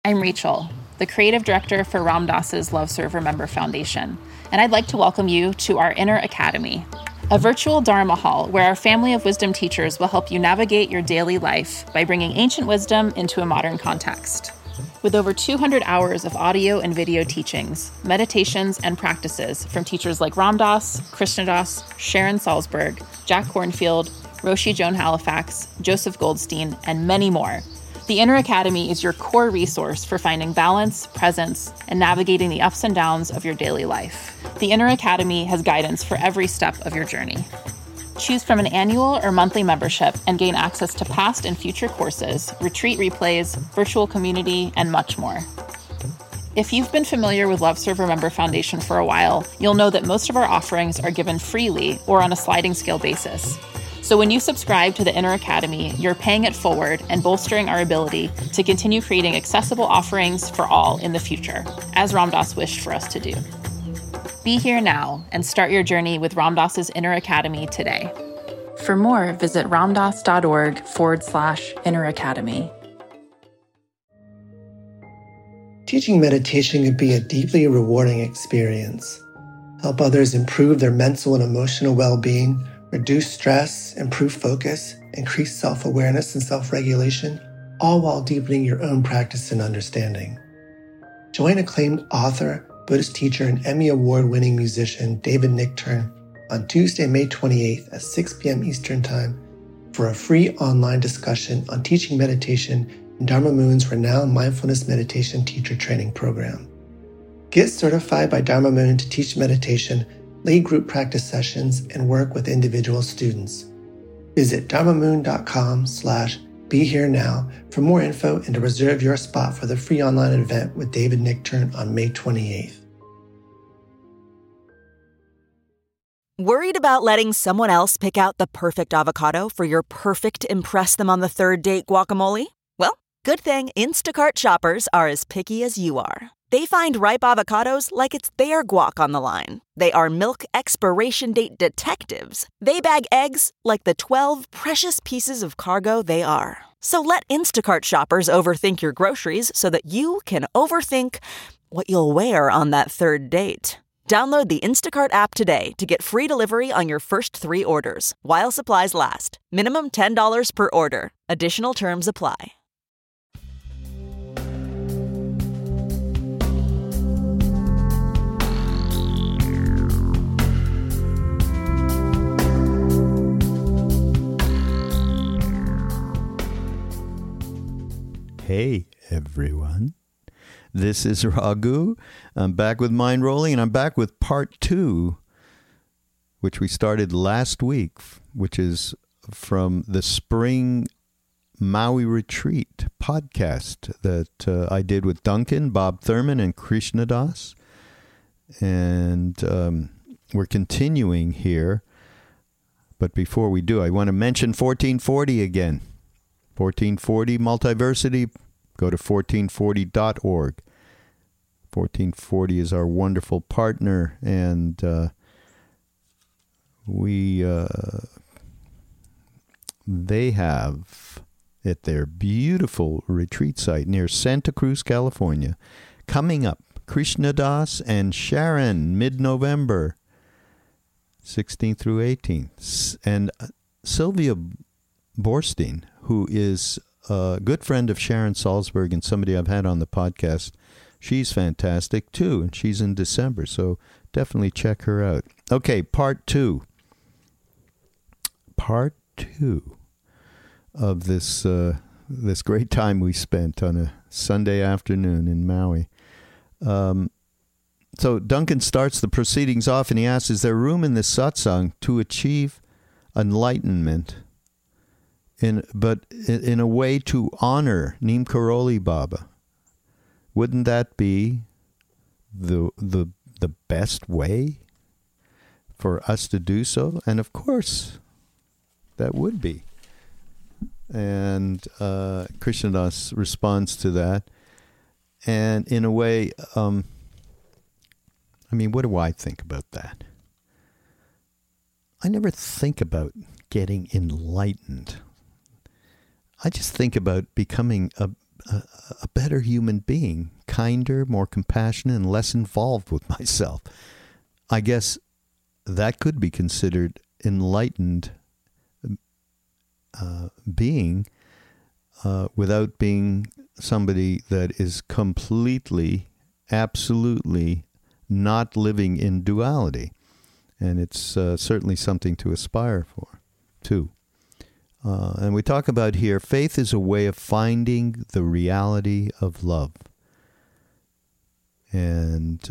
I'm Rachel, the creative director for Ram Dass's Love Serve Remember Foundation, and I'd like to welcome you to our Inner Academy, a virtual Dharma hall where our family of wisdom teachers will help you navigate your daily life by bringing ancient wisdom into a modern context. With over 200 hours of audio and video teachings, meditations, and practices from teachers like Ram Dass, Krishna Das, Sharon Salzberg, Jack Kornfield, Roshi Joan Halifax, Joseph Goldstein, and many more, the Inner Academy is your core resource for finding balance, presence, and navigating the ups and downs of your daily life. The Inner Academy has guidance for every step of your journey. Choose from an annual or monthly membership and gain access to past and future courses, retreat replays, virtual community, and much more. If you've been familiar with Love Serve Remember Foundation for a while, you'll know that most of our offerings are given freely or on a sliding scale basis. So when you subscribe to the Inner Academy, you're paying it forward and bolstering our ability to continue creating accessible offerings for all in the future, as Ram Dass wished for us to do. Be here now and start your journey with Ram Dass's Inner Academy today. For more, visit ramdass.org/Inner Academy. Teaching meditation can be a deeply rewarding experience. Help others improve their mental and emotional well-being, reduce stress, improve focus, increase self-awareness and self-regulation, all while deepening your own practice and understanding. Join acclaimed author, Buddhist teacher, and Emmy Award-winning musician David Nichtern on Tuesday, May 28th at 6 p.m. Eastern Time for a free online discussion on teaching meditation in Dharma Moon's renowned mindfulness meditation teacher training program. Get certified by Dharma Moon to teach meditation, lead group practice sessions, and work with individual students. Visit dharmamoon.com/BeHereNow for more info and to reserve your spot for the free online event with David Nichtern on May 28th. Worried about letting someone else pick out the perfect avocado for your perfect impress them on the third date guacamole? Well, good thing Instacart shoppers are as picky as you are. They find ripe avocados like it's their guac on the line. They are milk expiration date detectives. They bag eggs like the 12 precious pieces of cargo they are. So let Instacart shoppers overthink your groceries so that you can overthink what you'll wear on that third date. Download the Instacart app today to get free delivery on your first 3 orders, while supplies last. Minimum $10 per order. Additional terms apply. Hey, everyone. This is Raghu. I'm back with Mind Rolling, and I'm back with part 2, which we started last week, which is from the Spring Maui Retreat podcast that I did with Duncan, Bob Thurman, and Krishna Das. And we're continuing here. But before we do, I want to mention 1440 again. 1440 Multiversity, go to 1440.org. 1440 is our wonderful partner, and they have at their beautiful retreat site near Santa Cruz, California, coming up, Krishna Das and Sharon, mid-November, 16th through 18th, and Sylvia Borstein, who is a good friend of Sharon Salzberg and somebody I've had on the podcast. She's fantastic, too, and she's in December, so definitely check her out. Okay, part 2. Part 2 of this great time we spent on a Sunday afternoon in Maui. So Duncan starts the proceedings off, and he asks, is there room in this satsang to achieve enlightenment, but in a way to honor Neem Karoli Baba? Wouldn't that be the best way for us to do so? And of course, that would be. And Krishnadas responds to that. And in a way, what do I think about that? I never think about getting enlightened. I just think about becoming a better human being, kinder, more compassionate, and less involved with myself. I guess that could be considered enlightened being without being somebody that is completely, absolutely not living in duality. And it's certainly something to aspire for, too. And we talk about here, faith is a way of finding the reality of love. And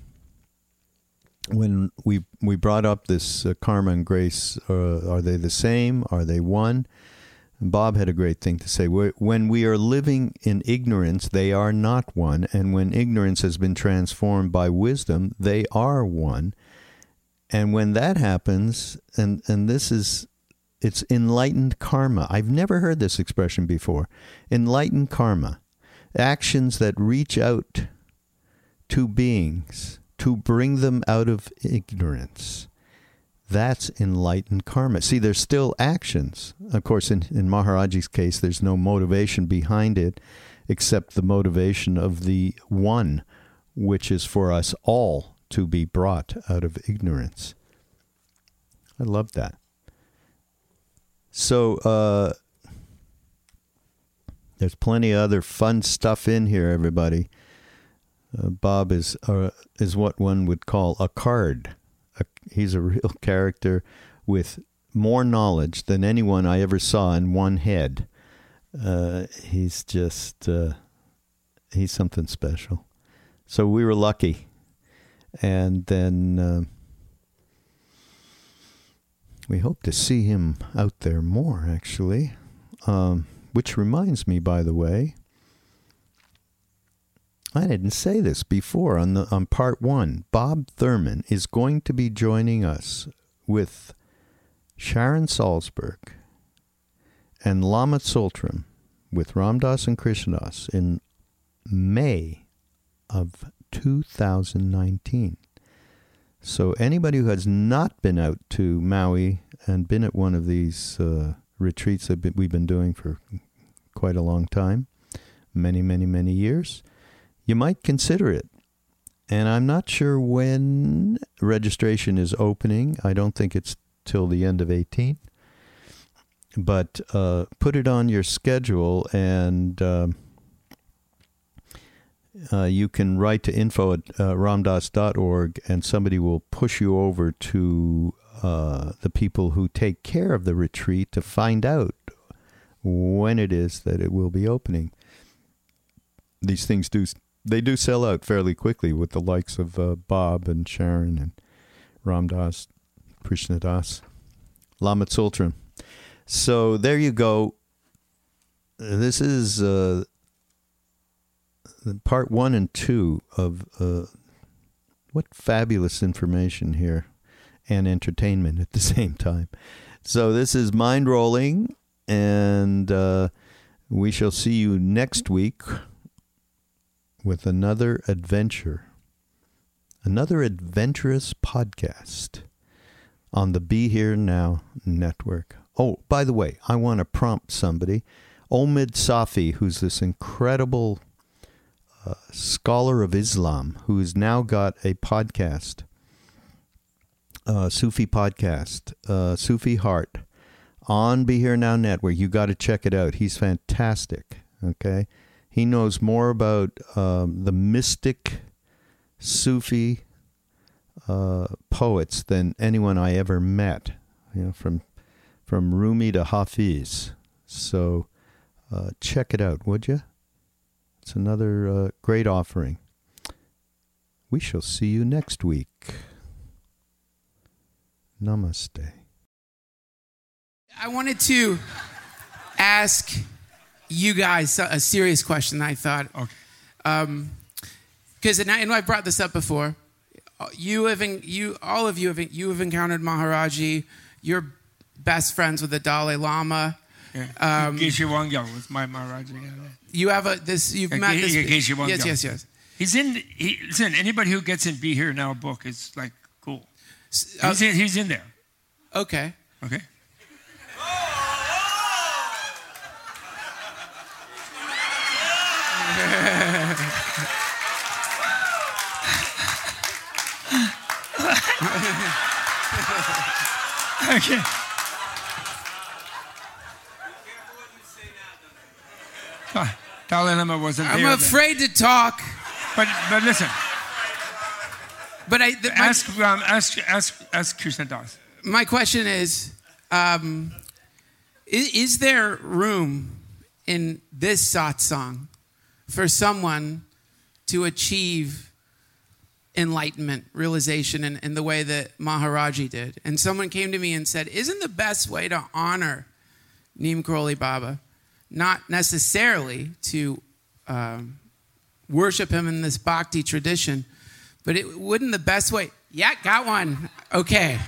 when we brought up this karma and grace, are they the same? Are they one? And Bob had a great thing to say. When we are living in ignorance, they are not one. And when ignorance has been transformed by wisdom, they are one. And when that happens, and this is, it's enlightened karma. I've never heard this expression before. Enlightened karma. Actions that reach out to beings to bring them out of ignorance. That's enlightened karma. See, there's still actions. Of course, in Maharaji's case, there's no motivation behind it except the motivation of the one, which is for us all to be brought out of ignorance. I love that. So, there's plenty of other fun stuff in here, everybody. Bob is what one would call a card. He's a real character with more knowledge than anyone I ever saw in one head. He's just, he's something special. So we were lucky. And then we hope to see him out there more, actually. Which reminds me, by the way, I didn't say this before on part one. Bob Thurman is going to be joining us with Sharon Salzberg and Lama Tsultrim with Ram Dass and Krishna Das in May of 2019. So anybody who has not been out to Maui and been at one of these retreats that we've been doing for quite a long time, many, many, many years, you might consider it. And I'm not sure when registration is opening. I don't think it's till the end of 18. But put it on your schedule, and you can write to info@ramdass.org, and somebody will push you over to the people who take care of the retreat to find out when it is that it will be opening. These things do sell out fairly quickly with the likes of Bob and Sharon and Ram Dass, Krishna Das, Lama Tsultrim. So there you go. This is part 1 and 2 of what fabulous information here and entertainment at the same time. So this is Mind Rolling, and we shall see you next week with another adventure, another adventurous podcast on the Be Here Now network. Oh, by the way, I want to prompt somebody. Omid Safi, who's this incredible scholar of Islam, who's now got a podcast, Sufi podcast, Sufi Heart, on Be Here Now network. You got to check it out. He's fantastic, okay? He knows more about the mystic Sufi poets than anyone I ever met, you know, from Rumi to Hafiz. So check it out, would you? It's another great offering. We shall see you next week. Namaste. I wanted to ask you guys a serious question, I thought. Okay. Because I brought this up before. All of you have encountered Maharaji. You're best friends with the Dalai Lama. Yeah. Geshe Wangyal was my Maharaji. You have met this. Geshe Wangyal. Yes. Listen, anybody who gets in Be Here Now book is like cool. He's in there. Okay. Okay. Dalai Lama wasn't there. I'm afraid to talk. But listen. But ask Krishna Das. My question is there room in this satsang for someone to achieve enlightenment, realization in the way that Maharaji did? And someone came to me and said, isn't the best way to honor Neem Karoli Baba not necessarily to worship him in this bhakti tradition, but wouldn't the best way... Yeah, got one. Okay.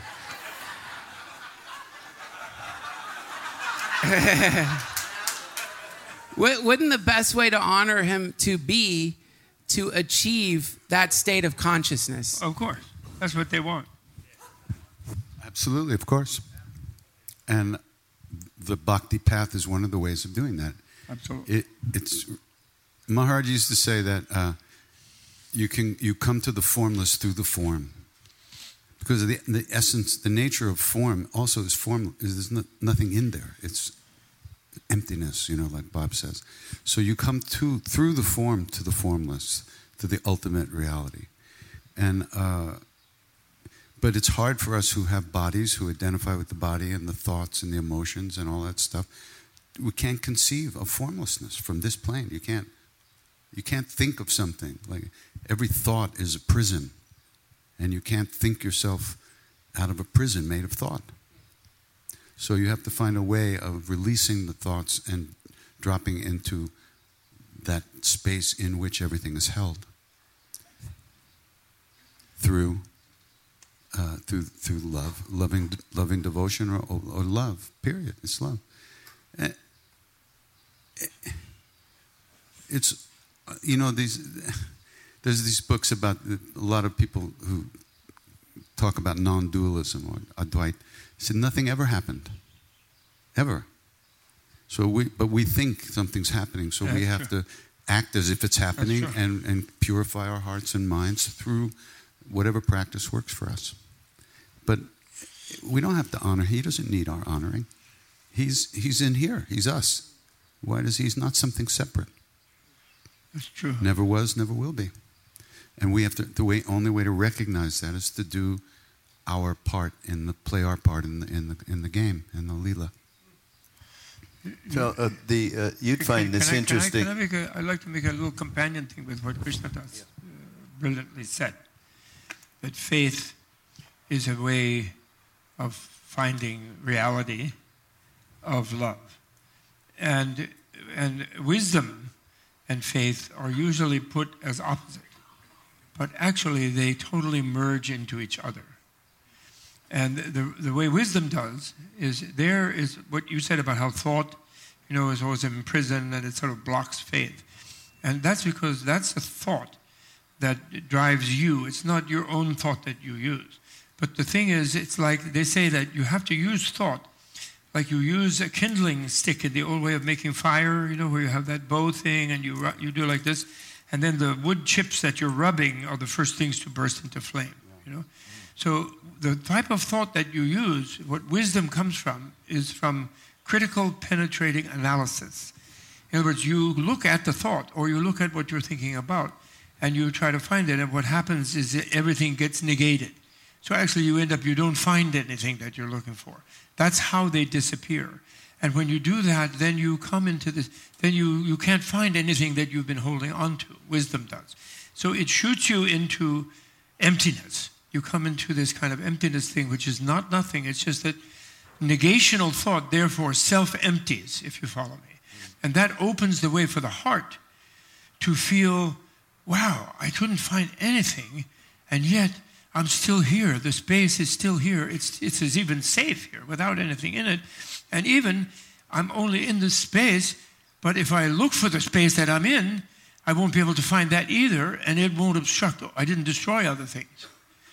Wouldn't the best way to honor him to achieve that state of consciousness? Of course. That's what they want. Absolutely, of course. And the bhakti path is one of the ways of doing that. Absolutely. Maharaj used to say that you come to the formless through the form. Because of the essence, the nature of form also is form. There's nothing in there. It's emptiness, like Bob says. So you come through the form to the formless, to the ultimate reality. And but it's hard for us who have bodies, who identify with the body and the thoughts and the emotions and all that stuff. We can't conceive of formlessness from this plane. You can't think of something. Like every thought is a prison. And you can't think yourself out of a prison made of thought. So you have to find a way of releasing the thoughts and dropping into that space in which everything is held. Through love, loving devotion or love, period. It's love. It's, there's these books about a lot of people who talk about non-dualism or Advaita. Said nothing ever happened, ever. So we think something's happening, so we have to act as if it's happening and purify our hearts and minds through whatever practice works for us. But we don't have to honor. He doesn't need our honoring. He's in here. He's us. Why does he's not something separate? That's true. Never was, never will be. And we have to. Only way to recognize that is to do our part play our part in the game, in the lila. So you'd find this interesting. I'd like to make a little companion thing with what Krishna Das brilliantly said. That faith is a way of finding reality of love, and wisdom and faith are usually put as opposite, but actually they totally merge into each other. And the way wisdom does is there is what you said about how thought, is always imprisoned and it sort of blocks faith. And that's because that's a thought that drives you. It's not your own thought that you use. But the thing is, it's like they say that you have to use thought like you use a kindling stick in the old way of making fire, where you have that bow thing and you do like this, and then the wood chips that you're rubbing are the first things to burst into flame, So the type of thought that you use, what wisdom comes from, is from critical penetrating analysis. In other words, you look at the thought or you look at what you're thinking about and you try to find it, and what happens is that everything gets negated. So actually you don't find anything that you're looking for. That's how they disappear. And when you do that, then you come into this, then you can't find anything that you've been holding on to. Wisdom does. So it shoots you into emptiness. You come into this kind of emptiness thing, which is not nothing. It's just that negational thought, therefore, self-empties, if you follow me. And that opens the way for the heart to feel, wow, I couldn't find anything, and yet I'm still here. The space is still here. It's even safe here without anything in it. And even I'm only in this space, but if I look for the space that I'm in, I won't be able to find that either, and it won't obstruct. I didn't destroy other things.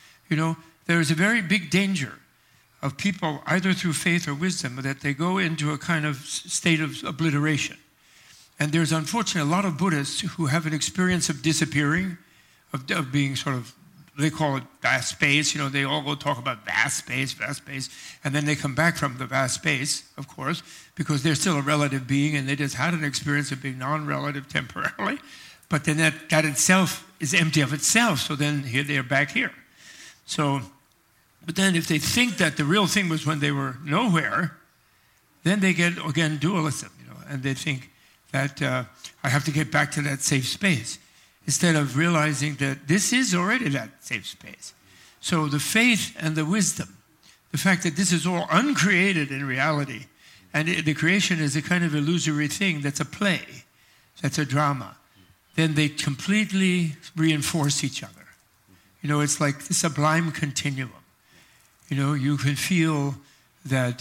There is a very big danger of people, either through faith or wisdom, that they go into a kind of state of obliteration. And there's unfortunately a lot of Buddhists who have an experience of disappearing, of being sort of they call it vast space. They all go talk about vast space, and then they come back from the vast space, of course, because they're still a relative being, and they just had an experience of being non-relative temporarily. But then that itself is empty of itself. So then here they're back here. So, but then if they think that the real thing was when they were nowhere, then they get, again, dualism, and they think that I have to get back to that safe space, instead of realizing that this is already that safe space. So the faith and the wisdom, the fact that this is all uncreated in reality, and the creation is a kind of illusory thing that's a play, that's a drama, then they completely reinforce each other. It's like the sublime continuum. You can feel that,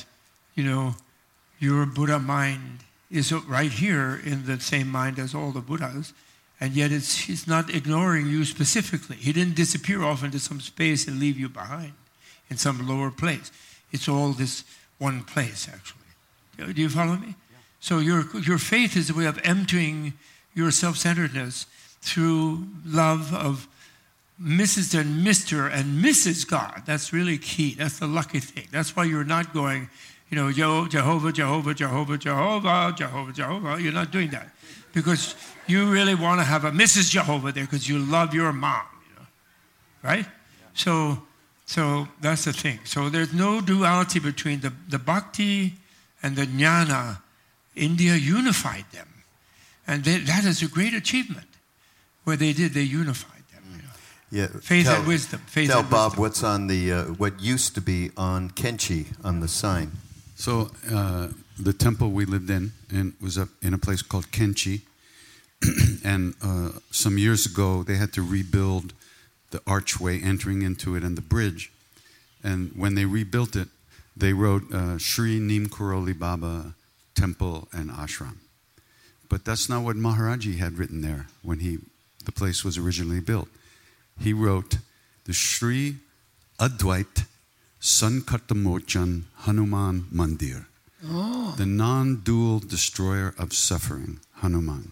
your Buddha mind is right here in the same mind as all the Buddhas, and yet he's not ignoring you specifically. He didn't disappear off into some space and leave you behind in some lower place. It's all this one place, actually. Do you follow me? Yeah. So your faith is a way of emptying your self-centeredness through love of Mrs. and Mr. and Mrs. God. That's really key. That's the lucky thing. That's why you're not going, Jehovah, Jehovah, Jehovah, Jehovah, Jehovah, Jehovah. You're not doing that. Because you really want to have a Mrs. Jehovah there because you love your mom, right? Yeah. So that's the thing. So there's no duality between the bhakti and the jnana. India unified them. And that is a great achievement. Where they unified them. Yeah. Faith and wisdom. Tell Bob what's on the what used to be on Kenchi on the sign. So the temple we lived in was up in a place called Kenchi, and some years ago they had to rebuild the archway entering into it and the bridge. And when they rebuilt it, they wrote Sri Neem Karoli Baba Temple and Ashram. But that's not what Maharaji had written there when the place was originally built. He wrote the Sri Advait Sankatamochan Hanuman Mandir, the non-dual destroyer of suffering, Hanuman.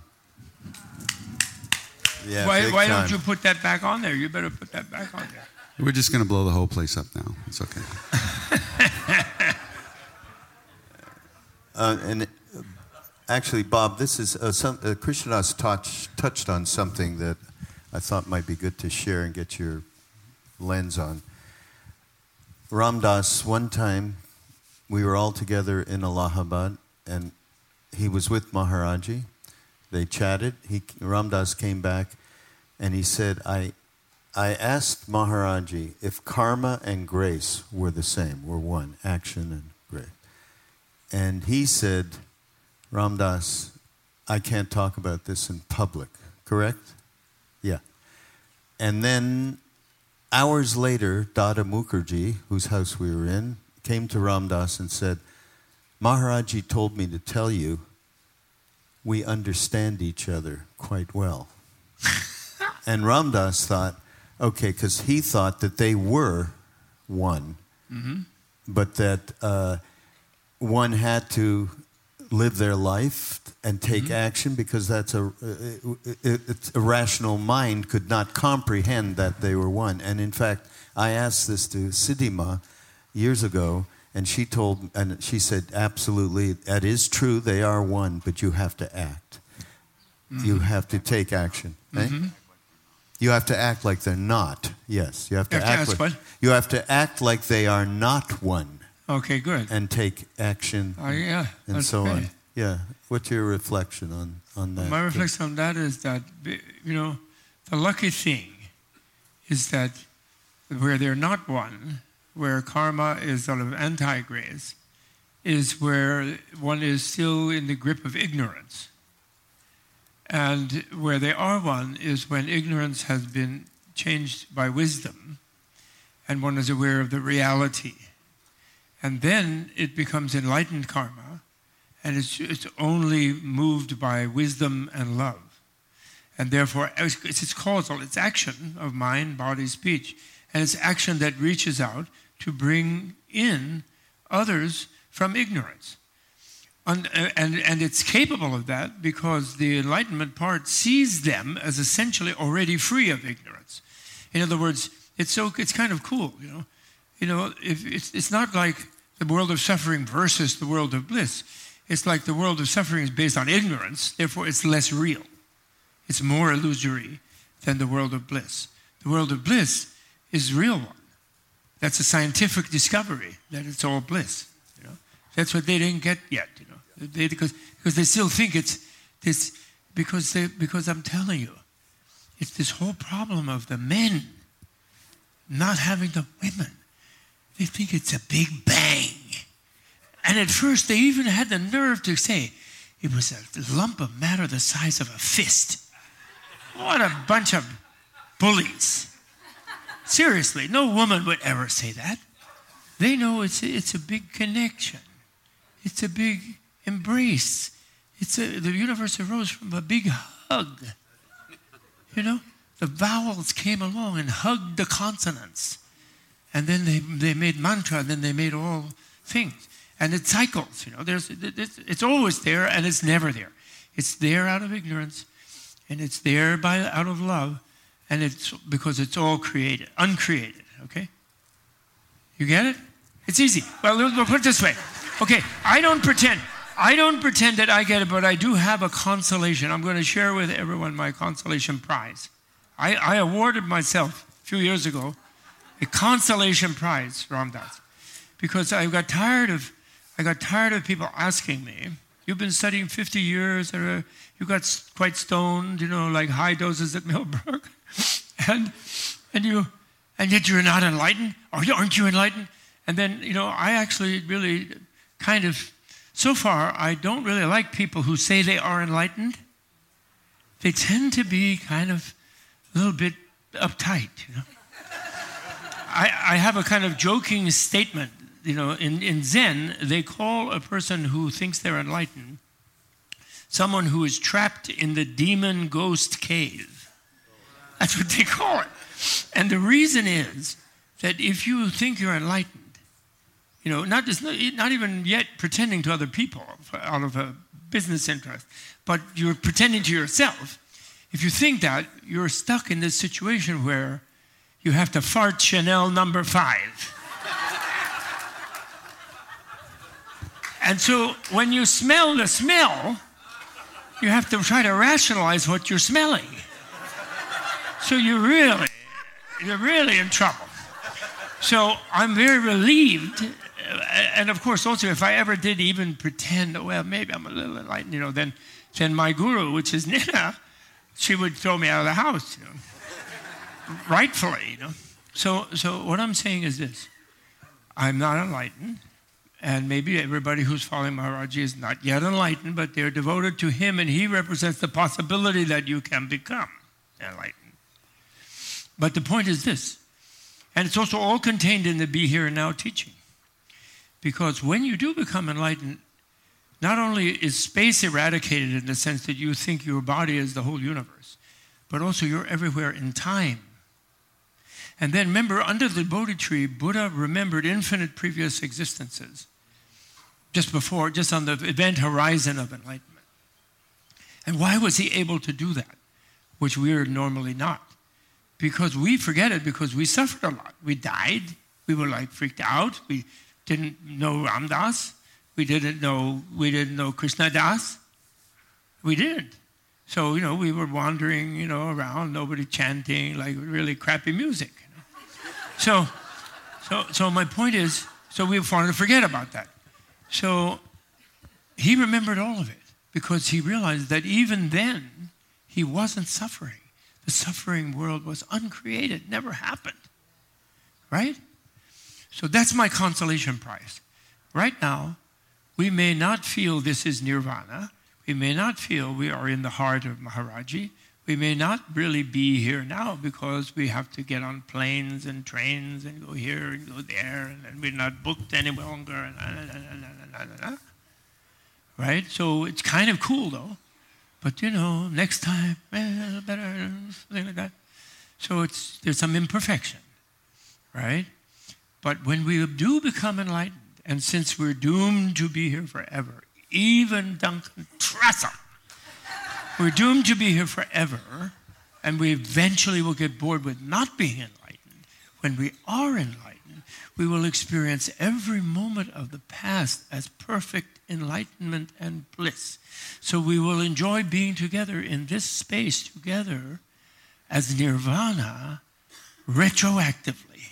Yeah, why don't you put that back on there? You better put that back on there. We're just going to blow the whole place up now. It's okay. Actually, Bob, this is Krishnadas touched on something that I thought might be good to share and get your lens on. Ram Dass, one time, we were all together in Allahabad, and he was with Maharaji. They chatted. Ram Dass came back, and he said, I asked Maharaji if karma and grace were the same, were one, action and grace. And he said, Ram Dass, I can't talk about this in public, correct? Yeah. And then hours later, Dada Mukherjee, whose house we were in, came to Ram Dass and said, Maharaji told me to tell you we understand each other quite well. And Ram Dass thought, okay, because he thought that they were one, but that one had to live their life and take action because that's a rational mind could not comprehend that they were one. And in fact, I asked this to Siddhima years ago, and she said, absolutely, that is true, they are one, but you have to act. You have to take action. Eh? You have to act like they're not. Yes, you have to act like they are not one. Okay, good. And take action and so great. On. Yeah. What's your reflection on that? My reflection on that is that, the lucky thing is that where they're not one, where karma is sort of anti-grace, is where one is still in the grip of ignorance. And where they are one is when ignorance has been changed by wisdom and one is aware of the reality. And then it becomes enlightened karma, and it's only moved by wisdom and love. And therefore, it's causal, it's action of mind, body, speech. And it's action that reaches out to bring in others from ignorance. And it's capable of that because the enlightenment part sees them as essentially already free of ignorance. In other words, It's kind of cool, you know. You know, it's not like the world of suffering versus the world of bliss. It's like the world of suffering is based on ignorance, therefore it's less real. It's more illusory than the world of bliss. The world of bliss is the real one. That's a scientific discovery, that it's all bliss. You know, that's what they didn't get yet. You know, because they still think it's this. Because I'm telling you, it's this whole problem of the men not having the women. They think it's a big bang, and at first they even had the nerve to say it was a lump of matter the size of a fist. What a bunch of bullies. Seriously, no woman would ever say that. They know it's a big connection. It's a big embrace. The universe arose from a big hug. You know, the vowels came along and hugged the consonants. And then they made mantra, and then they made all things. And it cycles, you know. It's always there, and it's never there. It's there out of ignorance, and it's there out of love, and it's because it's all created, uncreated, okay? You get it? It's easy. Well, we'll put it this way. Okay, I don't pretend that I get it, but I do have a consolation. I'm going to share with everyone my consolation prize. I awarded myself a few years ago a consolation prize, Ram Dass, because I got tired of people asking me, you've been studying 50 years, or you got quite stoned, you know, like high doses at Millbrook, and yet you're not enlightened, or aren't you enlightened? And then, you know, I actually really kind of, so far, I don't really like people who say they are enlightened. They tend to be kind of a little bit uptight, you know. I have a kind of joking statement, you know, in Zen, they call a person who thinks they're enlightened someone who is trapped in the demon ghost cave. That's what they call it. And the reason is that if you think you're enlightened, you know, not even yet pretending to other people out of a business interest, but you're pretending to yourself, if you think that, you're stuck in this situation where you have to fart Chanel number 5. And so when you smell the smell, you have to try to rationalize what you're smelling. So you're really in trouble. So I'm very relieved. And of course, also, if I ever did even pretend, well, maybe I'm a little enlightened, you know, then my guru, which is Nina, she would throw me out of the house, you know, rightfully, you know. So what I'm saying is this. I'm not enlightened, and maybe everybody who's following Maharaji is not yet enlightened, but they're devoted to him, and he represents the possibility that you can become enlightened. But the point is this, and it's also all contained in the Be Here and Now teaching. Because when you do become enlightened, not only is space eradicated in the sense that you think your body is the whole universe, but also you're everywhere in time. And then remember, under the Bodhi tree, Buddha remembered infinite previous existences just on the event horizon of enlightenment. And why was he able to do that, which we are normally not? Because we forget it, because we suffered a lot. We died. We were like freaked out. We didn't know Ram Dass. We didn't know Krishna Das. We didn't. So, you know, we were wandering, you know, around, nobody chanting, like really crappy music. You know? So my point is, so we wanted to forget about that. So he remembered all of it because he realized that even then he wasn't suffering. The suffering world was uncreated, never happened. Right? So that's my consolation prize. Right now, we may not feel this is nirvana. We may not feel we are in the heart of Maharaji. We may not really be here now because we have to get on planes and trains and go here and go there, and we're not booked any longer. Right? So it's kind of cool, though. But, you know, next time, better, something like that. So there's some imperfection, right? But when we do become enlightened, and since we're doomed to be here forever, even Duncan Trussell, we're doomed to be here forever, and we eventually will get bored with not being enlightened. when we are enlightened, we will experience every moment of the past as perfect enlightenment and bliss. So we will enjoy being together in this space together as nirvana retroactively.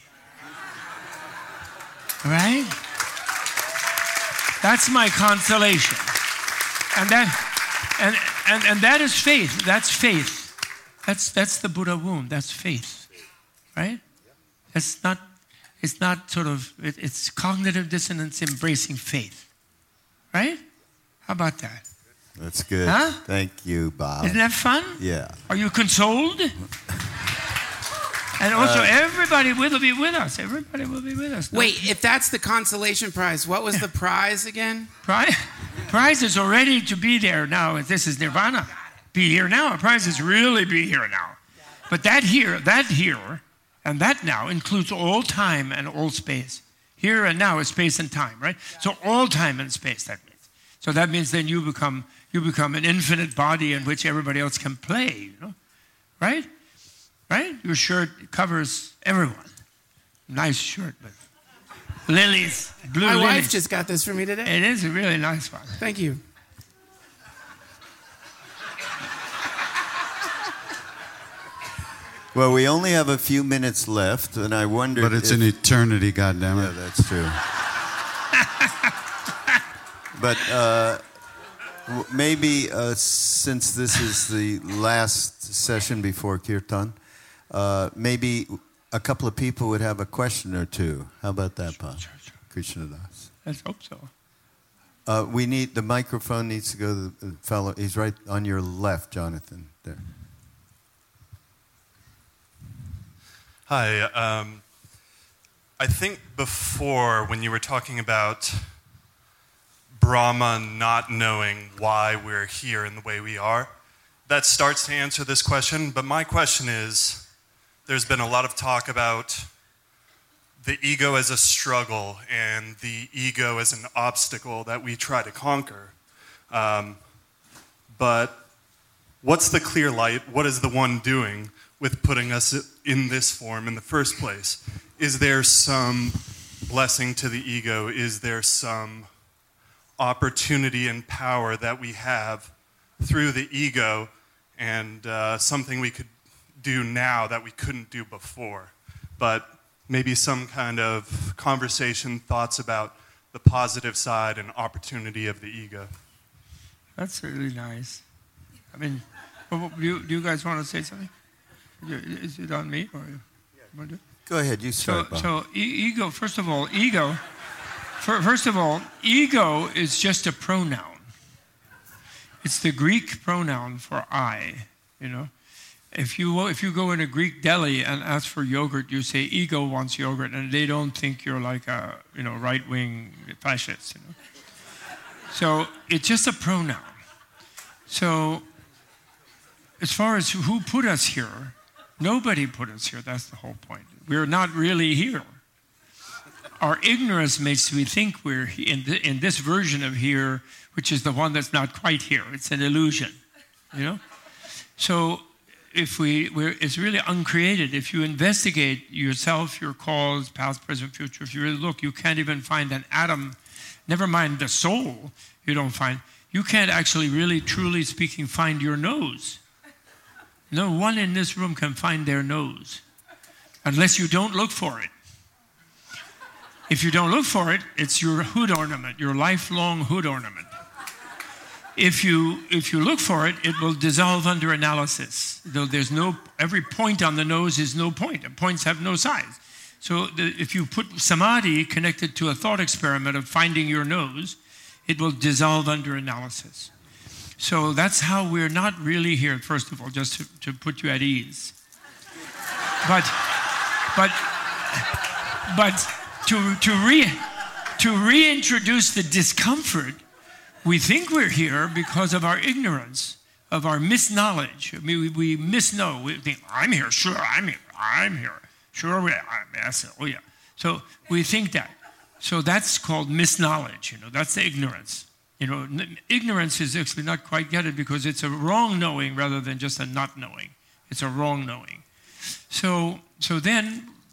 Right? That's my consolation. And that is faith. That's faith. That's the Buddha womb. That's faith. Right? It's not sort of, it's cognitive dissonance embracing faith. Right? How about that? That's good. Huh? Thank you, Bob. Isn't that fun? Yeah. Are you consoled? And also, everybody will be with us. Everybody will be with us. Wait, if that's the consolation prize, what was the prize again? Prize is already to be there now. This is nirvana. Be here now. Prize is really be here now. But that here, and that now includes all time and all space. Here and now is space and time, right? So all time and space, that means. So that means then you become an infinite body in which everybody else can play, you know? Right? Right? Your shirt covers everyone. Nice shirt with lilies, blue My lilies. wife just got this for me today. It is a really nice one. Thank you. Well, we only have a few minutes left, and I wonder. But it's an eternity, goddammit. Yeah, that's true. But maybe since this is the last session before Kirtan, maybe a couple of people would have a question or two. How about that, Pa? Sure. Krishnadas. Let's hope so. The microphone needs to go to the fellow. He's right on your left, Jonathan. There. Hi. I think before, when you were talking about Brahma not knowing why we're here in the way we are, that starts to answer this question. But my question is, there's been a lot of talk about the ego as a struggle and the ego as an obstacle that we try to conquer. But what's the clear light? What is the one doing with putting us in this form in the first place? Is there some blessing to the ego? Is there some opportunity and power that we have through the ego, and something we could do now that we couldn't do before? But maybe some kind of conversation, thoughts about the positive side and opportunity of the ego. That's really nice. I mean, do you guys want to say something? Is it on me? Or want to? Go ahead, you start, Bob. So ego, first of all, ego is just a pronoun. It's the Greek pronoun for I, you know. If you go in a Greek deli and ask for yogurt, you say ego wants yogurt, and they don't think you're like a right-wing fascist, you know. So it's just a pronoun. So as far as who put us here, nobody put us here. That's the whole point. We're not really here. Our ignorance makes we think we're in this version of here, which is the one that's not quite here. It's an illusion, you know. So if it's really uncreated. If you investigate yourself, your cause, past, present, future, if you really look, you can't even find an atom, never mind the soul, you can't actually really, truly speaking, find your nose. No one in this room can find their nose unless you don't look for it. If you don't look for it, it's your hood ornament, your lifelong hood ornament. If you look for it, it will dissolve under analysis. Though every point on the nose is no point. Points have no size. So if you put samadhi connected to a thought experiment of finding your nose, it will dissolve under analysis. So that's how we're not really here, first of all, just to put you at ease. But to reintroduce the discomfort, we think we're here because of our ignorance, of our misknowledge. I mean, we misknow. We think, I'm here, sure, I'm here. Sure, oh yeah. So we think that. So that's called misknowledge, you know, that's the ignorance. You know, ignorance is actually not quite get it because it's a wrong knowing rather than just a not knowing. It's a wrong knowing. So then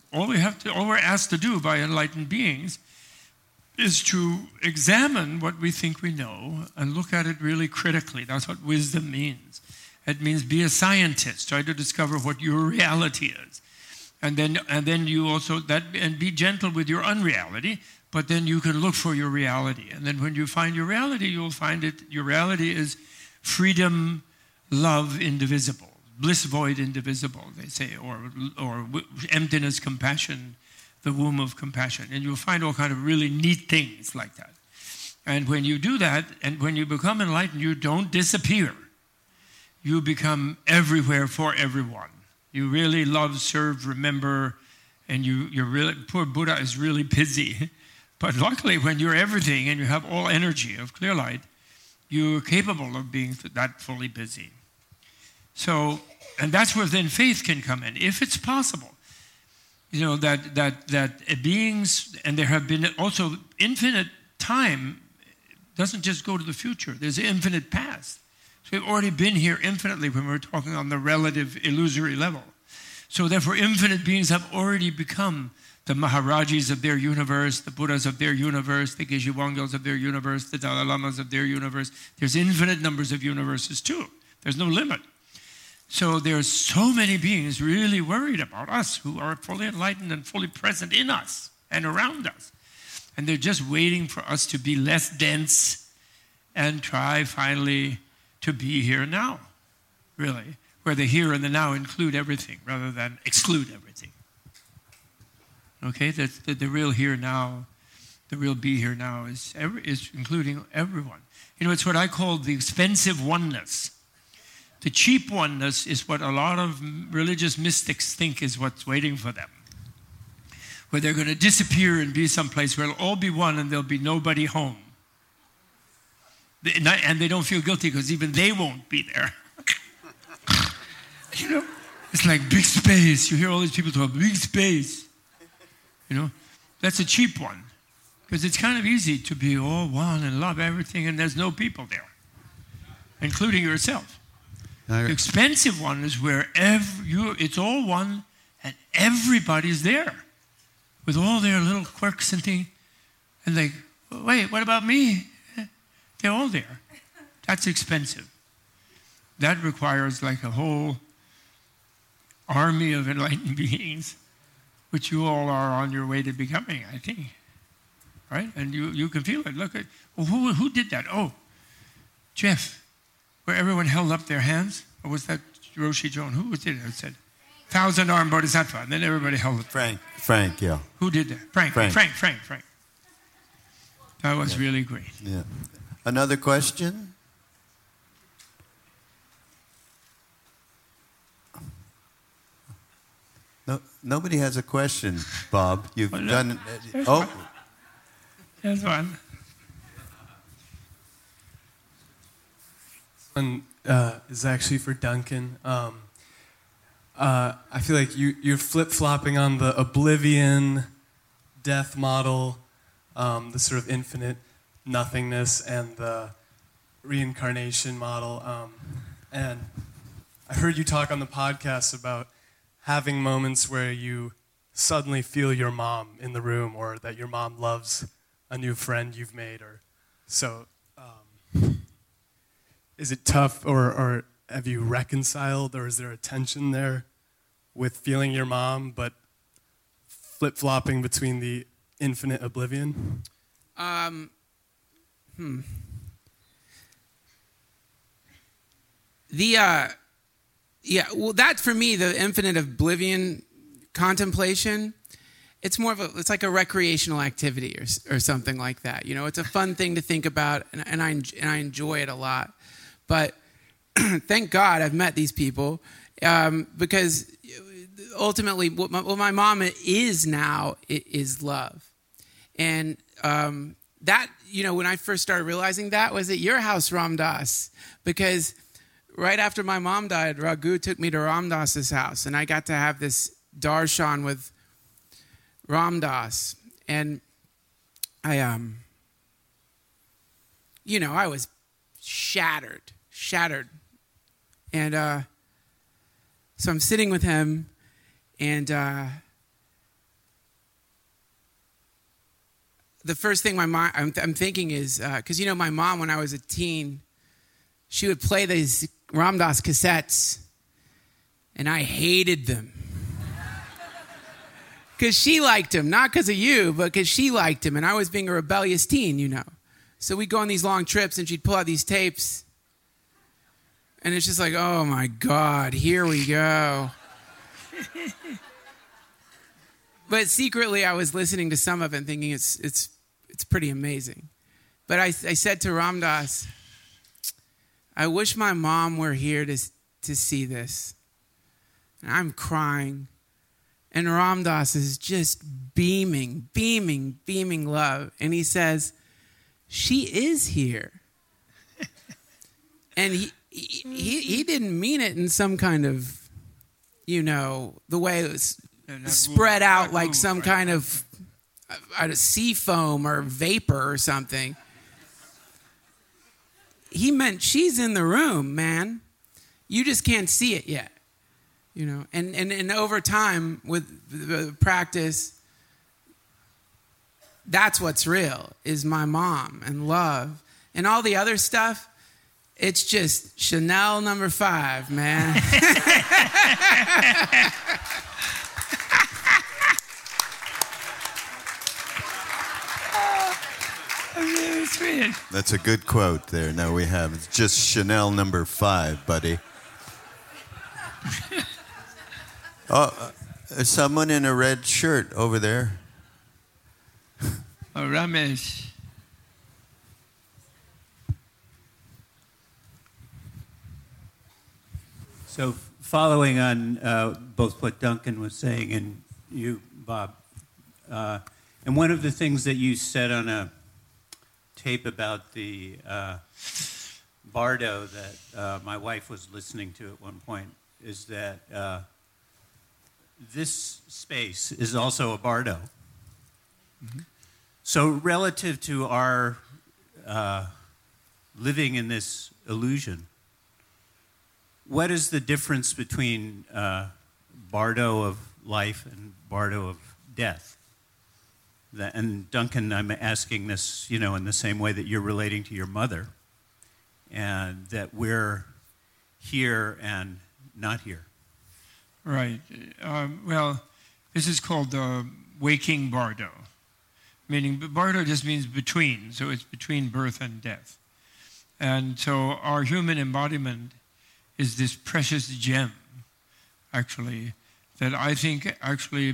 all we're asked to do by enlightened beings is to examine what we think we know and look at it really critically. That's what wisdom means. It means be a scientist, try to discover what your reality is. And then you also, and be gentle with your unreality, but then you can look for your reality. And then when you find your reality, you'll find your reality is freedom, love, indivisible. Bliss void, indivisible, they say, or emptiness, compassion, the womb of compassion. And you'll find all kind of really neat things like that. And when you do that, and when you become enlightened, you don't disappear. You become everywhere for everyone. You really love, serve, remember, and you're really, poor Buddha is really busy. But luckily, when you're everything and you have all energy of clear light, you're capable of being that fully busy. So, and that's where then faith can come in, if it's possible. You know, that beings, and there have been also infinite time, doesn't just go to the future. There's an infinite past. So we've already been here infinitely when we're talking on the relative illusory level. So therefore, infinite beings have already become the Maharajis of their universe, the Buddhas of their universe, the Geshe Wangyals of their universe, the Dalai Lamas of their universe. There's infinite numbers of universes too. There's no limit. So there's so many beings really worried about us who are fully enlightened and fully present in us and around us. And they're just waiting for us to be less dense and try finally to be here now, really, where the here and the now include everything rather than exclude everything. Okay, the real here now, the real be here now is including everyone. You know, it's what I call the expensive oneness. The cheap oneness is what a lot of religious mystics think is what's waiting for them, where they're going to disappear and be someplace where it'll all be one and there'll be nobody home. And they don't feel guilty because even they won't be there. You know, it's like big space. You hear all these people talk big space. You know, that's a cheap one because it's kind of easy to be all one and love everything and there's no people there, including yourself. The expensive one is where it's all one and everybody's there with all their little quirks and things. And like, wait, what about me? They're all there. That's expensive. That requires like a whole army of enlightened beings, which you all are on your way to becoming, I think. Right? And you can feel it. Look at, well, who did that? Oh, Jeff. Where everyone held up their hands? Or was that Roshi Joan? Who did it? It said, 1,000-armed Bodhisattva. And then everybody held it. Frank, yeah. Who did that? Frank. That was really great. Yeah. Another question? No, nobody has a question, Bob. You've done it. Oh. There's one. One is actually for Duncan. I feel like you're flip-flopping on the oblivion, death model, the sort of infinite nothingness, and the reincarnation model. And I heard you talk on the podcast about having moments where you suddenly feel your mom in the room, or that your mom loves a new friend you've made, or so. Is it tough, or have you reconciled, or is there a tension there with feeling your mom, but flip-flopping between the infinite oblivion? Well, that for me, the infinite oblivion contemplation, it's like a recreational activity or something like that. You know, it's a fun thing to think about, and I enjoy it a lot. But thank God I've met these people because ultimately what my mom is now is love. And that, you know, when I first started realizing that was at your house, Ram Dass, because right after my mom died, Raghu took me to Ram Dass's house, and I got to have this darshan with Ram Dass. And I was shattered. And so I'm sitting with him, and the first thing I'm thinking is, because, my mom, when I was a teen, she would play these Ram Dass cassettes, and I hated them. Because she liked him, not because of you, but because she liked him, and I was being a rebellious teen, So we'd go on these long trips, and she'd pull out these tapes, and it's just like, oh my God, here we go. But secretly, I was listening to some of it and thinking it's pretty amazing. But I said to Ram Dass, I wish my mom were here to see this. And I'm crying. And Ram Dass is just beaming love. And he says, she is here. And he didn't mean it in some kind of, the way it was spread out like some kind of sea foam or vapor or something. He meant she's in the room, man. You just can't see it yet. And over time with the practice, that's what's real, is my mom and love. And all the other stuff, it's just Chanel No. 5, man. That's a good quote there. Now we have. It's just Chanel No. 5, buddy. There's someone in a red shirt over there. Ramesh. So following on both what Duncan was saying and you, Bob, and one of the things that you said on a tape about the Bardo that my wife was listening to at one point is that this space is also a Bardo. Mm-hmm. So relative to our living in this illusion, what is the difference between Bardo of life and Bardo of death? And Duncan, I'm asking this, in the same way that you're relating to your mother, and that we're here and not here. Right. Well, this is called the waking Bardo, meaning Bardo just means between, so it's between birth and death. And so our human embodiment is this precious gem, actually, that I think actually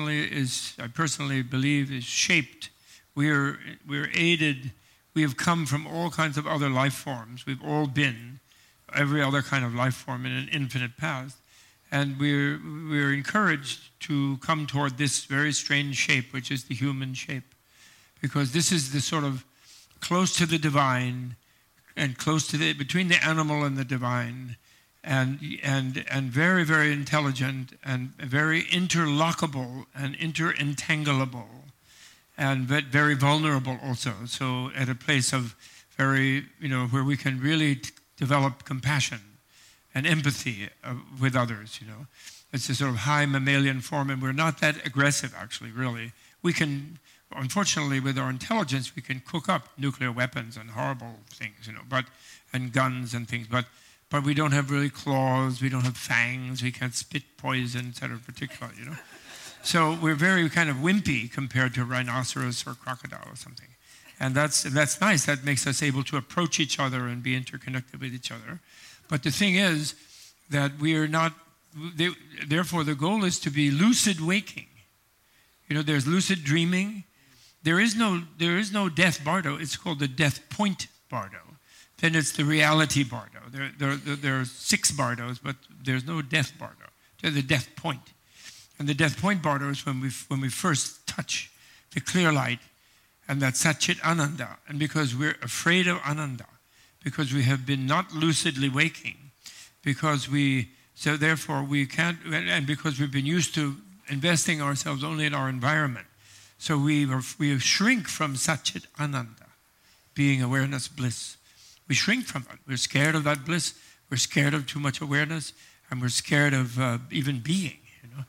I personally believe is shaped. We're aided. We have come from all kinds of other life forms. We've all been every other kind of life form in an infinite past. And we're encouraged to come toward this very strange shape, which is the human shape. Because this is the sort of close to the divine and close to between the animal and the divine, and very, very intelligent and very interlockable and interentangleable, and very vulnerable also. So at a place of very, where we can really develop compassion and empathy with others, It's a sort of high mammalian form, and we're not that aggressive, actually, really. We can, unfortunately, with our intelligence, we can cook up nuclear weapons and horrible things, and guns and things, but we don't have really claws, we don't have fangs, we can't spit poison, et cetera, particularly, So we're very kind of wimpy compared to a rhinoceros or crocodile or something. And that's nice. That makes us able to approach each other and be interconnected with each other. But the thing is that we are not, therefore the goal is to be lucid waking. There's lucid dreaming. There is no death Bardo. It's called the death point Bardo. Then it's the reality Bardo. There are 6 Bardos, but there's no death Bardo. There's the death point. And the death point Bardo is when we first touch the clear light and that Satchit Ananda. And because we're afraid of Ananda, because we have been not lucidly waking, so therefore we can't, and because we've been used to investing ourselves only in our environment. So we shrink from Satchit Ananda, being awareness bliss. We shrink from that. We're scared of that bliss. We're scared of too much awareness, and we're scared of even being.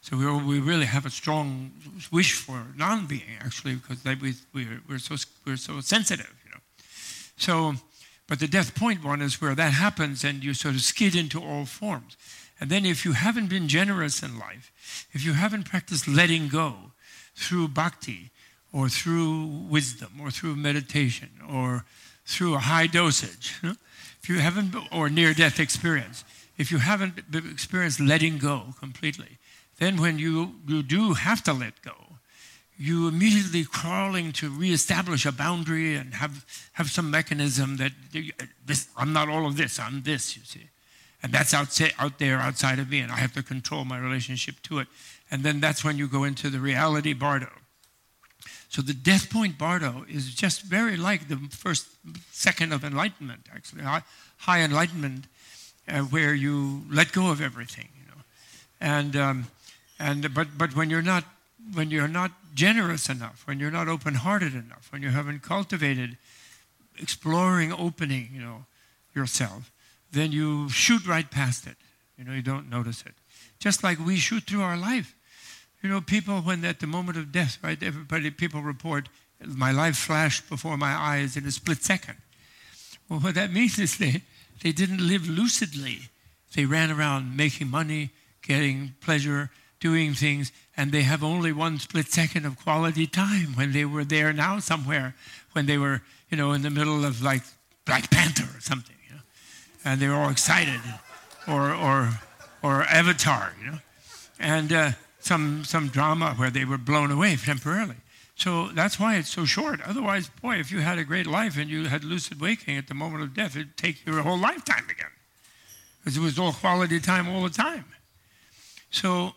So we really have a strong wish for non-being, actually, because we're so sensitive, you know. So, but the death point one is where that happens, and you sort of skid into all forms. And then if you haven't been generous in life, if you haven't practiced letting go through bhakti, or through wisdom, or through meditation, or through a high dosage, you know? If you haven't, or near-death experience, if you haven't experienced letting go completely, then when you do have to let go, you immediately crawling to reestablish a boundary and have some mechanism that I'm not all of this, I'm this, you see. And that's out there outside of me, and I have to control my relationship to it. And then that's when you go into the reality bardo. So the death point bardo is just very like the first second of enlightenment, actually, high enlightenment, where you let go of everything, you know. But when you're not generous enough, when you're not open-hearted enough, when you haven't cultivated exploring, opening, you know, yourself, then you shoot right past it. You know, you don't notice it. Just like we shoot through our life. You know, people, when at the moment of death, right, people report, my life flashed before my eyes in a split second. Well, what that means is they didn't live lucidly. They ran around making money, getting pleasure, doing things, and they have only one split second of quality time when they were there now somewhere, when they were, you know, in the middle of like Black Panther or something, you know, and they were all excited, or Avatar, you know, and some drama where they were blown away temporarily. So that's why it's so short. Otherwise, boy, if you had a great life and you had lucid waking at the moment of death, it'd take your whole lifetime again, because it was all quality time all the time. So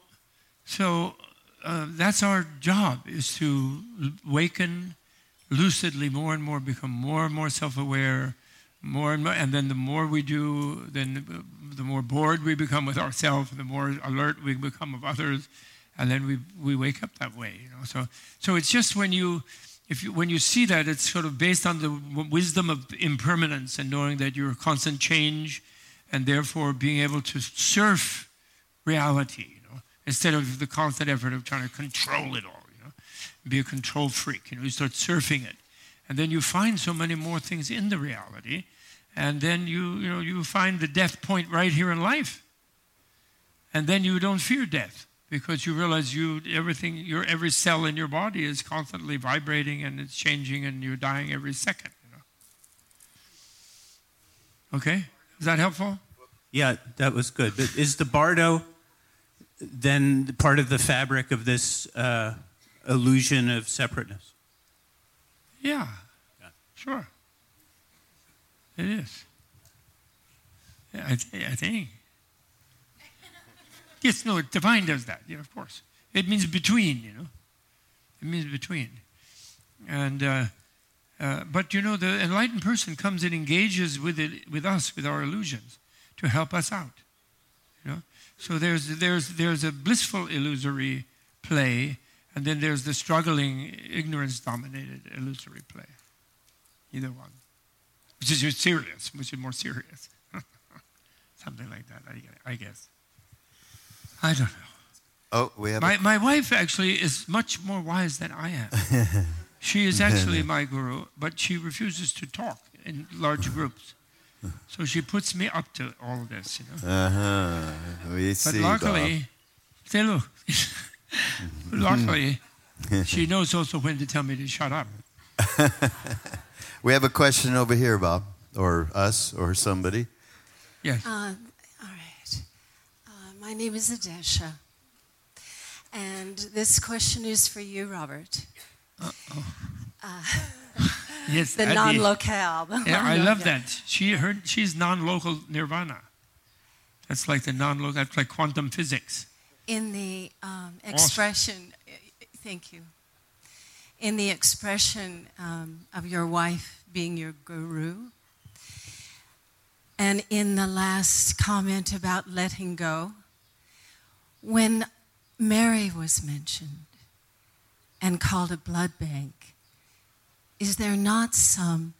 that's our job, is to waken lucidly more and more, become more and more self-aware, more and more, and then the more we do, then the more bored we become with ourselves, the more alert we become of others, and then we wake up that way, you know. So it's just when you see that, it's sort of based on the wisdom of impermanence and knowing that you're a constant change, and therefore being able to surf reality, you know, instead of the constant effort of trying to control it all, you know, be a control freak, you know. You start surfing it, and then you find so many more things in the reality, and then you find the death point right here in life, and then you don't fear death, because you realize every cell in your body is constantly vibrating, and it's changing, and you're dying every second, you know. Okay, is that helpful? Yeah, that was good. But is the bardo then part of the fabric of this illusion of separateness? Yeah, sure. It is. Yeah, I think. Yes, no, divine does that, yeah, of course. It means between, you know. It means between. And, but, you know, the enlightened person comes and engages with us, with our illusions, to help us out, you know. So there's a blissful illusory play, and then there's the struggling, ignorance-dominated illusory play. Either one. Which is serious, which is more serious. Something like that, I guess. I don't know. Oh, we have my wife actually is much more wise than I am. She is actually my guru, but she refuses to talk in large groups. So she puts me up to all of this, you know. We see, but luckily, say, look, luckily, she knows also when to tell me to shut up. We have a question over here, Bob, or us, or somebody. Yes. All right. My name is Adesha. And this question is for you, Robert. Yes, the non-locale. Yeah, I love that. She's non-local nirvana. That's like the non-local. That's like quantum physics. In the expression, thank you. In the expression of your wife being your guru, and in the last comment about letting go, when Mary was mentioned and called a blood bank, is there not some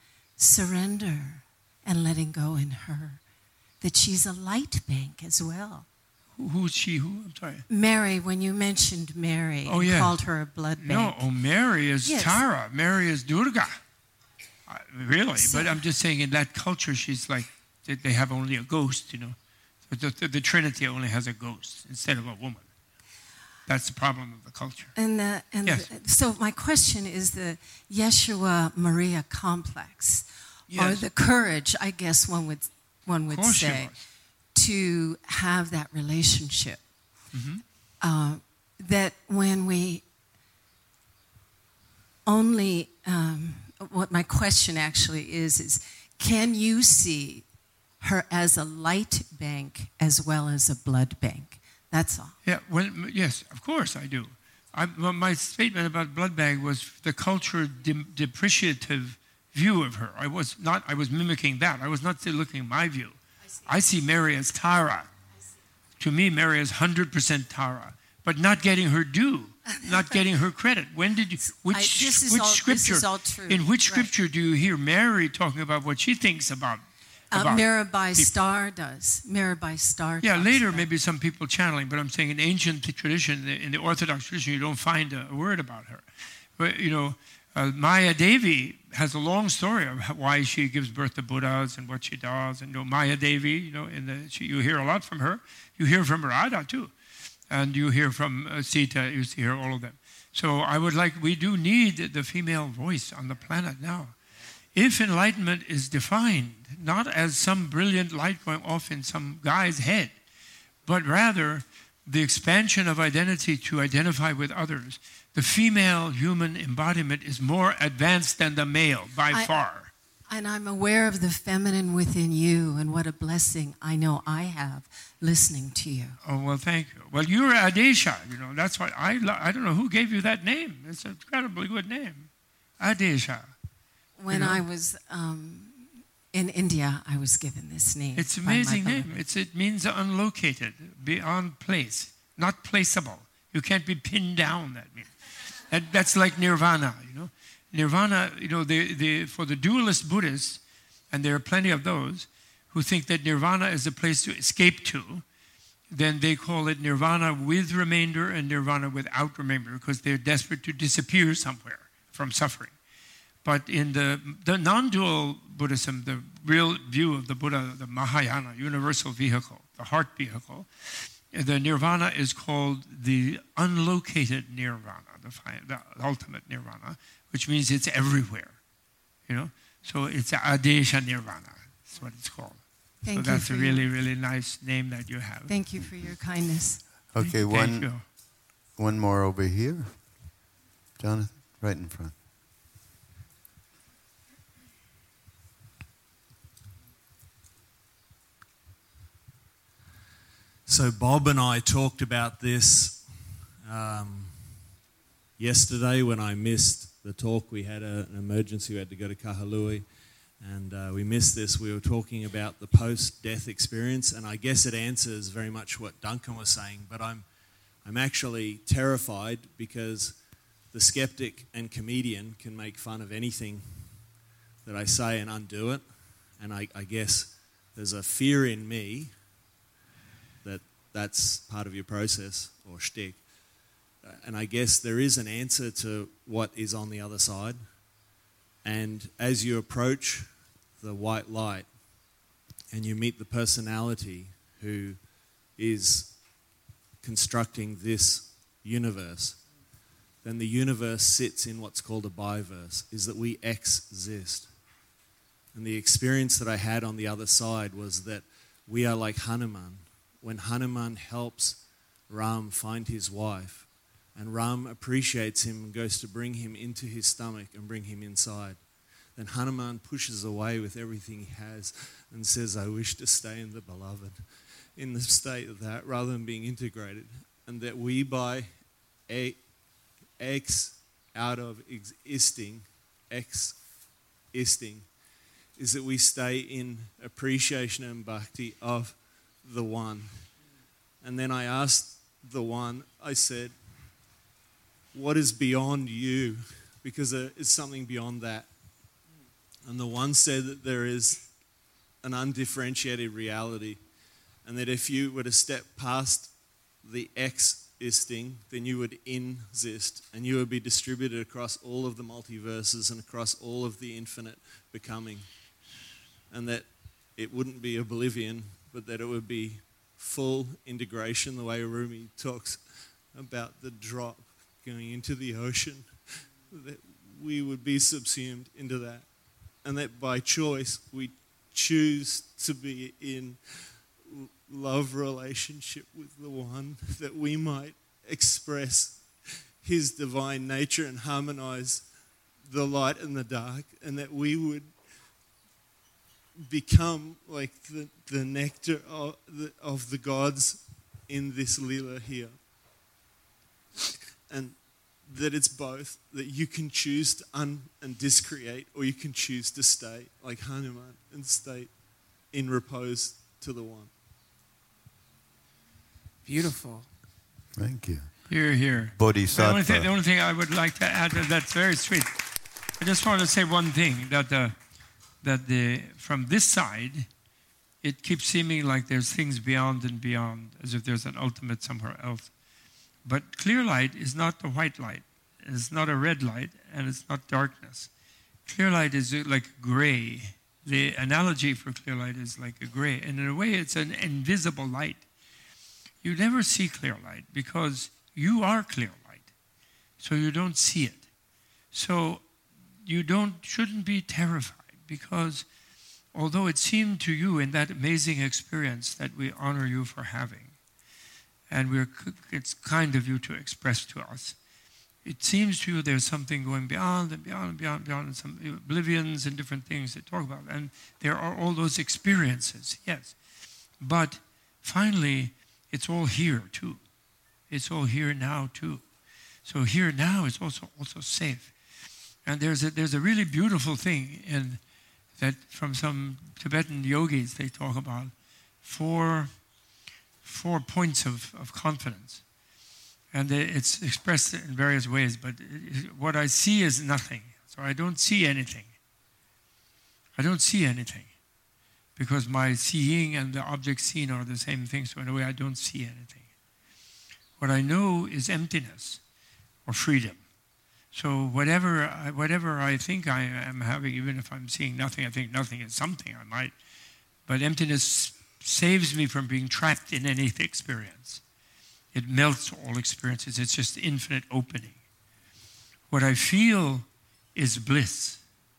surrender and letting go in her, that she's a light bank as well? Who's she? Who? I'm sorry. Mary, when you mentioned Mary, Oh, you yeah. called her a blood bank. No, Mary is Yes. Tara. Mary is Durga. Really, So- but I'm just saying in that culture, she's like, they have only a ghost, you know. The Trinity only has a ghost instead of a woman. That's the problem of the culture. And so my question is the Yeshua Maria complex, or Yes. the courage, I guess one would Of course she say, was. to have that relationship. Mm-hmm. That when we only, what my question actually is can you see her as a light bank as well as a blood bank? That's all. Yeah, yes, of course I do. Well, my statement about blood bag was the culture depreciative view of her. I was mimicking that. I was not looking at my view. I see Mary as Tara. To me, Mary is 100% Tara, but not getting her due, not getting her credit. When did you? Which scripture? This is all true. In which scripture do you hear Mary talking about what she thinks about? Mirabai Star does. Mirabai Star. Yeah, talks later about maybe some people channeling, but I'm saying in ancient tradition, in the Orthodox tradition, you don't find a word about her. But, you know, Maya Devi has a long story of why she gives birth to Buddhas and what she does. And Maya Devi, you know, you hear a lot from her. You hear from Radha too, and you hear from Sita. You hear all of them. So we do need the female voice on the planet now. If enlightenment is defined not as some brilliant light going off in some guy's head, but rather the expansion of identity to identify with others, the female human embodiment is more advanced than the male by far. And I'm aware of the feminine within you, and what a blessing I know I have listening to you. Oh, well, thank you. Well, you're Adesha, you know. That's why I don't know who gave you that name. It's an incredibly good name. Adesha. When I was in India, I was given this name. It's an by my amazing name. beloved. It means unlocated, beyond place, not placeable. You can't be pinned down, that means. That's like nirvana, you know. Nirvana, you know, for the dualist Buddhists, and there are plenty of those, who think that nirvana is a place to escape to, then they call it nirvana with remainder and nirvana without remainder, because they're desperate to disappear somewhere from suffering. But in the non-dual Buddhism, the real view of the Buddha, the Mahayana, universal vehicle, the heart vehicle, the nirvana is called the unlocated nirvana, the ultimate nirvana, which means it's everywhere, you know. So it's Adesha Nirvana. That's what it's called. Thank you. So that's for a really, really nice name that you have. Thank you for your kindness. Okay, Thank you. one more over here. Jonathan, right in front. So Bob and I talked about this yesterday when I missed the talk. We had an emergency. We had to go to Kahului, and we missed this. We were talking about the post-death experience, and I guess it answers very much what Duncan was saying, but I'm actually terrified because the skeptic and comedian can make fun of anything that I say and undo it, and I guess there's a fear in me that that's part of your process or shtick. And I guess there is an answer to what is on the other side. And as you approach the white light and you meet the personality who is constructing this universe, then the universe sits in what's called a biverse, is that we exist. And the experience that I had on the other side was that we are like Hanuman. When Hanuman helps Ram find his wife, and Ram appreciates him and goes to bring him into his stomach and bring him inside, then Hanuman pushes away with everything he has and says, I wish to stay in the beloved, in the state of that, rather than being integrated. And that we, by out of existing, is that we stay in appreciation and bhakti of the one. And then I asked the one, I said, what is beyond you? Because there is something beyond that. And the one said that there is an undifferentiated reality, and that if you were to step past the existing, then you would exist, and you would be distributed across all of the multiverses and across all of the infinite becoming. And that it wouldn't be oblivion, but that it would be full integration, the way Rumi talks about the drop going into the ocean, that we would be subsumed into that. And that by choice, we choose to be in love relationship with the one, that we might express his divine nature and harmonize the light and the dark, and that we would become like the nectar of the gods in this lila here. And that it's both, that you can choose to and discreate, or you can choose to stay like Hanuman and stay in repose to the one. Beautiful. Thank you. Here. Bodhisattva. The only thing I would like to add, that's very sweet. I just want to say one thing, that from this side, it keeps seeming like there's things beyond and beyond, as if there's an ultimate somewhere else. But clear light is not the white light. It's not a red light, and it's not darkness. Clear light is like gray. The analogy for clear light is like a gray. And in a way, it's an invisible light. You never see clear light because you are clear light. So you don't see it. So you shouldn't be terrified, because although it seemed to you in that amazing experience that we honor you for having, and it's kind of you to express to us, it seems to you there's something going beyond and beyond and beyond and beyond, and some oblivions and different things they talk about. And there are all those experiences, yes. But finally, it's all here too. It's all here now too. So here now is also safe. And there's a really beautiful thing in that from some Tibetan yogis. They talk about four points of confidence. And it's expressed in various ways, but what I see is nothing. So I don't see anything. I don't see anything, because my seeing and the object seen are the same thing, so in a way I don't see anything. What I know is emptiness or freedom. So whatever I think I am having, even if I'm seeing nothing, I think nothing is something I might. But emptiness saves me from being trapped in any experience. It melts all experiences. It's just infinite opening. What I feel is bliss.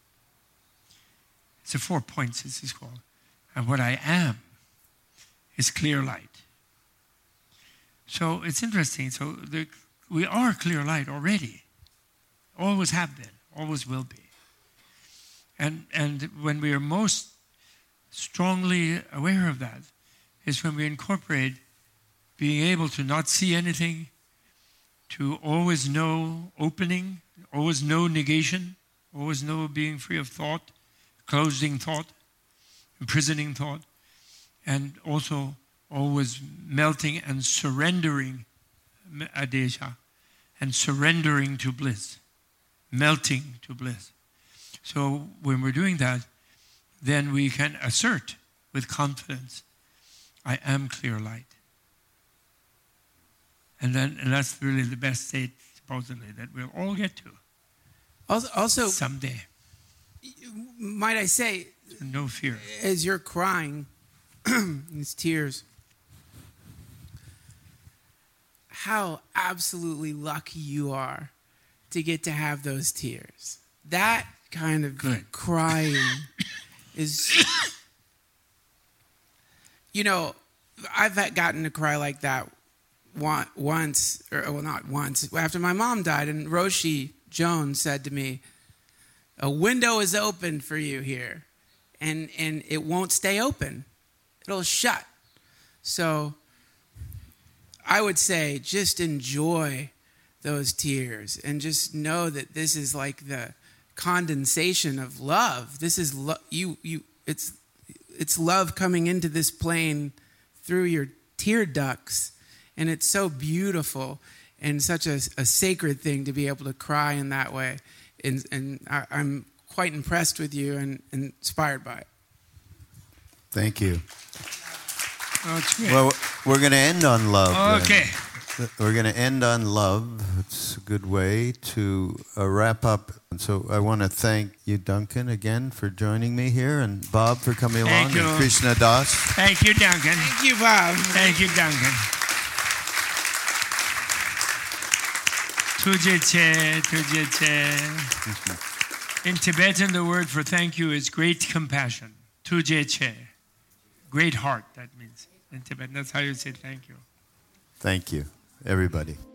It's the 4 points, this is called. And what I am is clear light. So it's interesting. So we are clear light already. Always have been, always will be. And when we are most strongly aware of that is when we incorporate being able to not see anything, to always know opening, always know negation, always know being free of thought, closing thought, imprisoning thought, and also always melting and surrendering adesha, and surrendering to bliss, melting to bliss. So when we're doing that, then we can assert with confidence, I am clear light. And that's really the best state, supposedly, that we'll all get to. Also, someday. Might I say, no fear. As you're crying, these tears, how absolutely lucky you are to get to have those tears. That kind of crying is, I've gotten to cry like that once, or not once, after my mom died, and Roshi Jones said to me, a window is open for you here, and it won't stay open. It'll shut. So I would say just enjoy those tears and just know that this is like the condensation of love. This is it's love coming into this plane through your tear ducts, and it's so beautiful and such a sacred thing to be able to cry in that way. And I'm quite impressed with you and inspired by it. Thank you. Okay. Well, we're going to end on love. then. Okay. We're going to end on love. It's a good way to wrap up. And so I want to thank you, Duncan, again for joining me here, and Bob for coming Thank along, you. and Krishna Das. Thank you, Duncan. Thank you, Bob. Thank you, Duncan. Tuje che, tuje che. In Tibetan, the word for thank you is great compassion. Tuje che. Great heart, that means in Tibetan. That's how you say thank you. Thank you, everybody.